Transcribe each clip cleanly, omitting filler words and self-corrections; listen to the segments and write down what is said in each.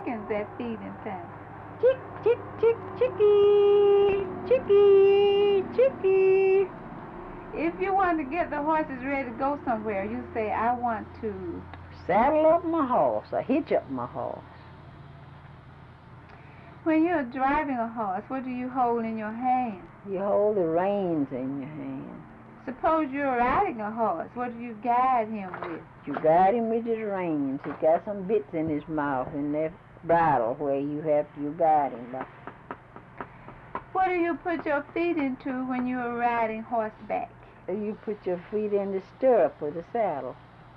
chickens at feeding time. Chick, chick, chick, chickie, chickie, chickie. If you want to get the horses ready to go somewhere, you say, I want to saddle up my horse or hitch up my horse. When you're driving a horse, what do you hold in your hand? You hold the reins in your hand. Suppose you're riding a horse, what do you guide him with? You guide him with his reins. He's got some bits in his mouth and that bridle where you guide him by. What do you put your feet into when you're riding horseback? You put your feet in the stirrup of the saddle.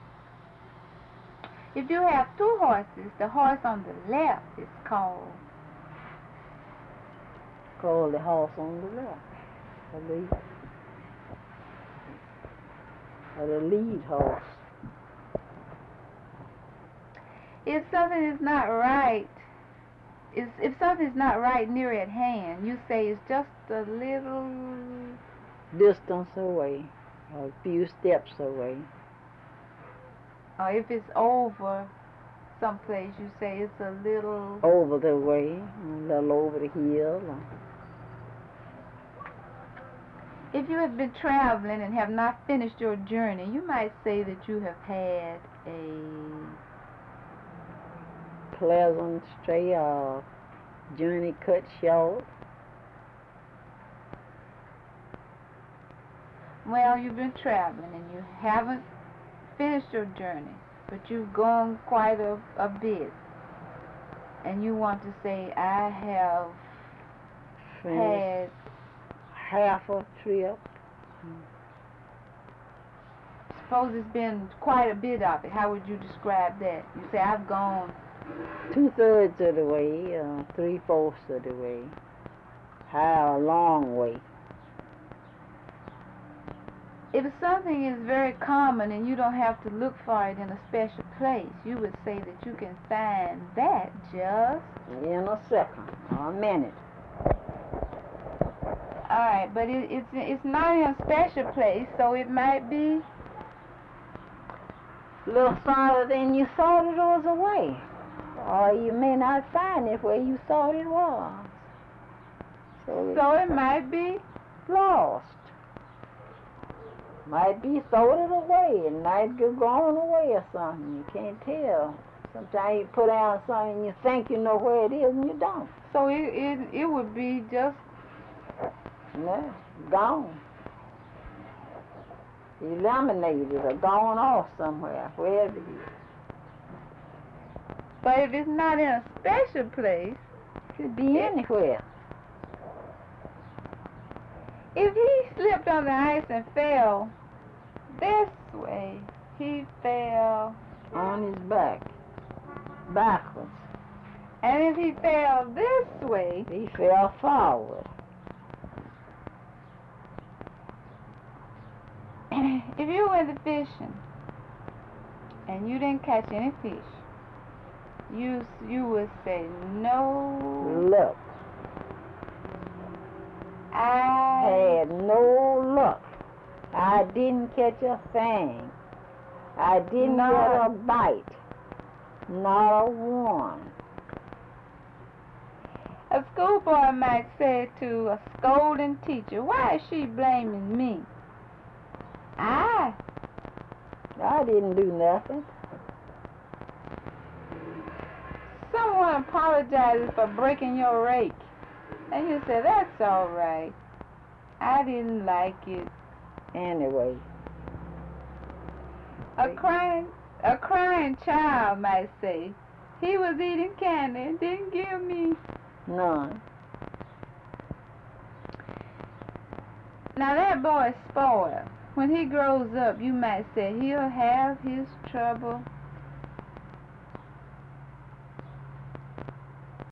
If you have two horses, the horse on the left is called the horse on the left. The lead horse. If something is not right, if something is not right near at hand, you say it's just a little distance away, or a few steps away. Or if it's over someplace, you say it's a little over the way, a little over the hill. If you have been traveling and have not finished your journey, you might say that you have had a pleasant stray journey cut short. Well, you've been traveling and you haven't finished your journey, but you've gone quite a bit, and you want to say, I have had half a trip. Suppose it's been quite a bit of it. How would you describe that? You say, I've gone 2/3 of the way, 3/4 of the way. How a long way. If something is very common and you don't have to look for it in a special place, you would say that you can find that just in a second or a minute. All right, but it's not in a special place, so it might be a little farther than you thought it was away, or you may not find it where you thought it was. So it might be lost. Might be thrown it away, and might go gone away or something. You can't tell. Sometimes you put down something and you think you know where it is and you don't. So it would be just gone. Eliminated or gone off somewhere, wherever it is. But if it's not in a special place, it could be anywhere. If he slipped on the ice and fell this way, he fell on his back, backwards. And if he fell this way, he fell forward. If you went fishing and you didn't catch any fish, you would say, no. Look. I had no luck. I didn't catch a thing. I didn't get a bite. Not a one. A schoolboy might say to a scolding teacher, why is she blaming me? I didn't do nothing. Someone apologizes for breaking your rake. And you say, that's all right. I didn't like it. Anyway. A crying child might say, he was eating candy and didn't give me none. Now that boy is spoiled. When he grows up, you might say he'll have his trouble